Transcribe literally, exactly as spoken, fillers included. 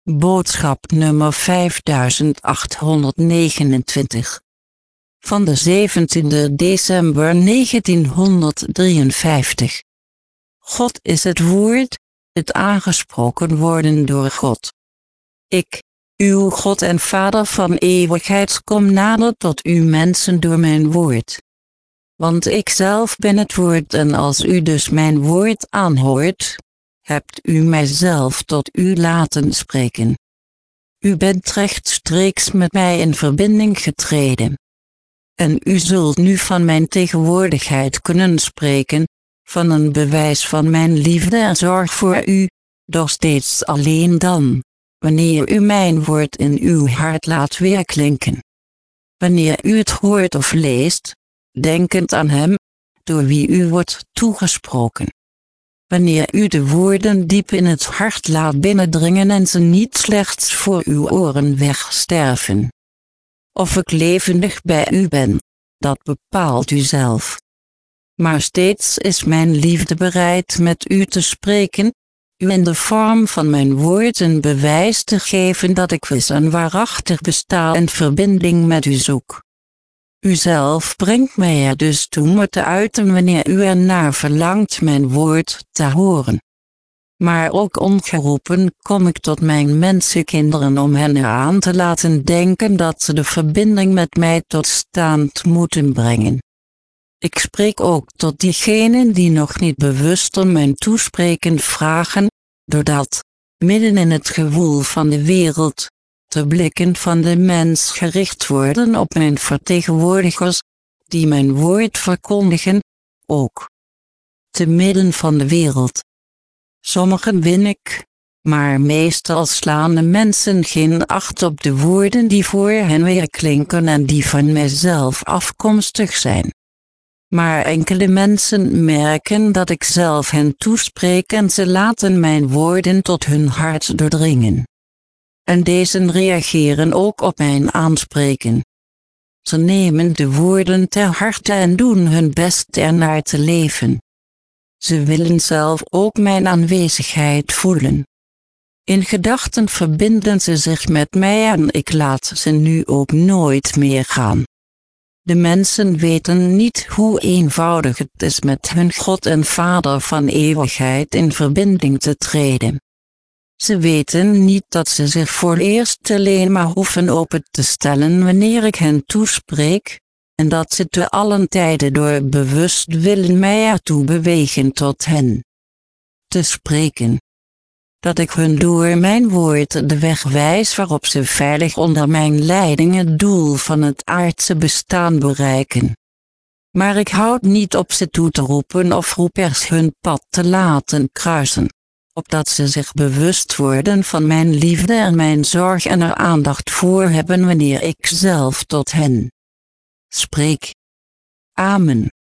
Boodschap nummer vijfduizend achthonderdnegenentwintig. Van de zeventiende december negentienhonderddrieënvijftig. God is het woord, het aangesproken worden door God. Ik, uw God en Vader van eeuwigheid, kom nader tot u mensen door mijn woord. Want ik zelf ben het woord, en als u dus mijn woord aanhoort, hebt u mijzelf tot u laten spreken. U bent rechtstreeks met mij in verbinding getreden. En u zult nu van mijn tegenwoordigheid kunnen spreken, van een bewijs van mijn liefde en zorg voor u, doch steeds alleen dan, wanneer u mijn woord in uw hart laat weerklinken. Wanneer u het hoort of leest, denkend aan hem, door wie u wordt toegesproken. Wanneer u de woorden diep in het hart laat binnendringen en ze niet slechts voor uw oren wegsterven. Of ik levendig bij u ben, dat bepaalt u zelf. Maar steeds is mijn liefde bereid met u te spreken, u in de vorm van mijn woord een bewijs te geven dat ik wis en waarachtig besta en verbinding met u zoek. Uzelf brengt mij er dus toe me te uiten wanneer u ernaar verlangt mijn woord te horen. Maar ook ongeroepen kom ik tot mijn mensenkinderen om hen eraan te laten denken dat ze de verbinding met mij tot stand moeten brengen. Ik spreek ook tot diegenen die nog niet bewust om mijn toespreken vragen, doordat, midden in het gewoel van de wereld, de blikken van de mens gericht worden op mijn vertegenwoordigers, die mijn woord verkondigen, ook te midden van de wereld. Sommigen win ik, maar meestal slaan de mensen geen acht op de woorden die voor hen weerklinken en die van mijzelf afkomstig zijn. Maar enkele mensen merken dat ik zelf hen toespreek en ze laten mijn woorden tot hun hart doordringen. En deze reageren ook op mijn aanspreken. Ze nemen de woorden ter harte en doen hun best ernaar te leven. Ze willen zelf ook mijn aanwezigheid voelen. In gedachten verbinden ze zich met mij en ik laat ze nu ook nooit meer gaan. De mensen weten niet hoe eenvoudig het is met hun God en Vader van eeuwigheid in verbinding te treden. Ze weten niet dat ze zich vooreerst alleen maar hoeven open te stellen wanneer ik hen toespreek, en dat ze te allen tijden door bewust willen mij ertoe bewegen tot hen te spreken. Dat ik hun door mijn woord de weg wijs waarop ze veilig onder mijn leiding het doel van het aardse bestaan bereiken. Maar ik houd niet op ze toe te roepen of roepers hun pad te laten kruisen, opdat ze zich bewust worden van mijn liefde en mijn zorg en er aandacht voor hebben wanneer ik zelf tot hen spreek. Amen.